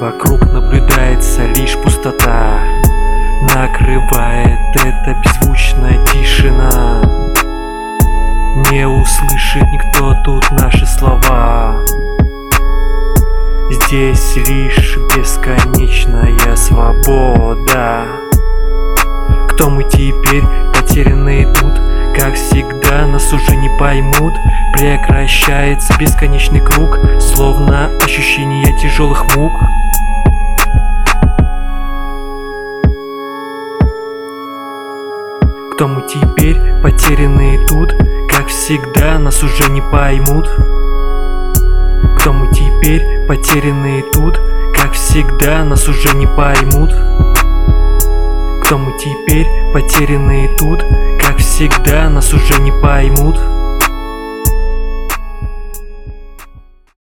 Вокруг наблюдается лишь пустота, накрывает эта беззвучная тишина. Не услышит никто тут наши слова. Здесь лишь бесконечная свобода. Кто мы теперь, потерянные тут? Как всегда, нас уже не поймут. Прекращается бесконечный круг, словно ощущение тяжелых мук. Кто мы теперь, потерянные тут? Как всегда, нас уже не поймут. Кто мы теперь, потерянные тут? Как всегда, нас уже не поймут. Кто мы теперь, потерянные тут? Как всегда, нас уже не поймут.